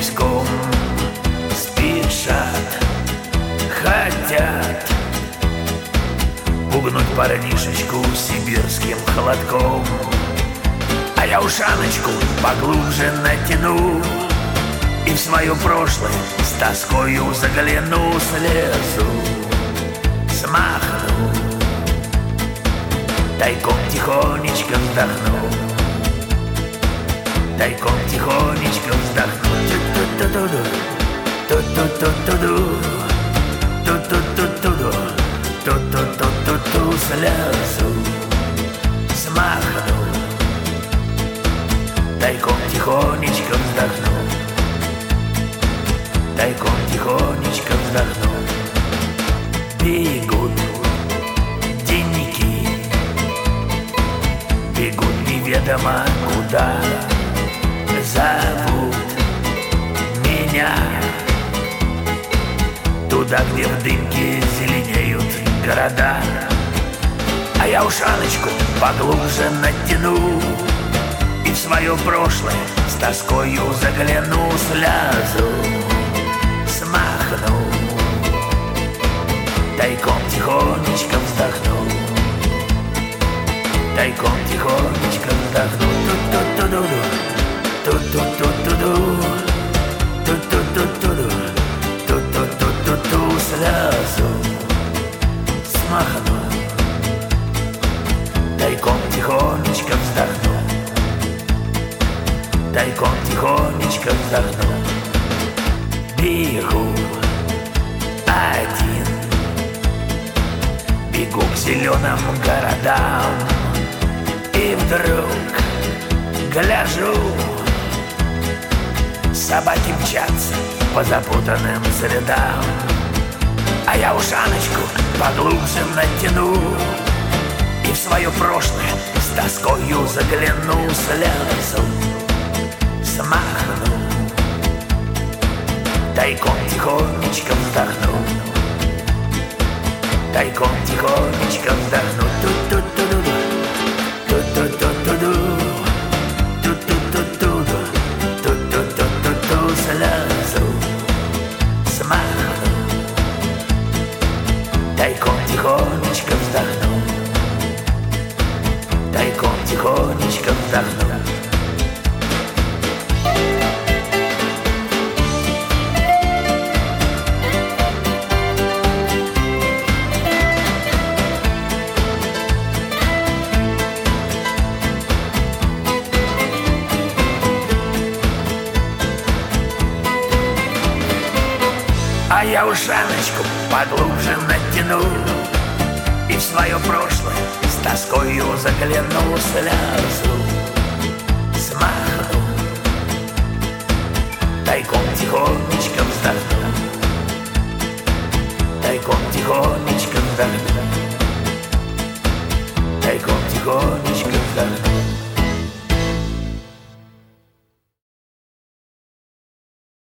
гуськом спешат, хотят пугнуть парнишечку сибирским холодком. А я ушаночку поглубже натяну и в свое прошлое с тоскою загляну, слезу, смахну, тайком тихонечко вздохну, тайком тихонечко вздохну. Ту-ту-ту-ду, ту-ту-ту-ту-ду, ту-ту-ту-ту-ду, ту-ту-ту-ту-ту, слезу, смахну, тайком тихонечко вздохну, тайком тихонечко вздохну. Бегут денники, бегут неведомо куда, зовут меня туда, где в дымке зеленеют города. А я ушаночку поглубже натяну и в свое прошлое с тоскою загляну, слезу, смахну, тайком тихонечко вздохну, тайком тихонечко вздохну. Ту-ту-ту-ду, ту-ту-ту-ту-ду, ту-ту-ту-ту-ду, ту-ту-ту-ту-ту, слезу, смахну, тайком тихонечко вздохну, тайком тихонечко вздохну. Бегу один, бегу к зеленым городам, и вдруг гляжу, собаки мчатся по запутанным следам. А я ушаночку поглубже натяну и в свое прошлое с тоскою загляну, слезу, смахну, тайком тихонечко вздохну, тайком тихонечко вздохну. Ту-ту-ту-ду, ту-ту-ту-ту-ду, ту-ту-ту-ту-ду, ту-ту-ту-ту-ту, слезу, смахну, тайком тихонечко вздохну, тайком тихонечко вздохну. А я ушаночку поглубже натяну и в свое прошлое с тоскою загляну, слезу, смахну, тайком тихонечко вздохну, тайком тихонечко вздохну, тайком тихонечко.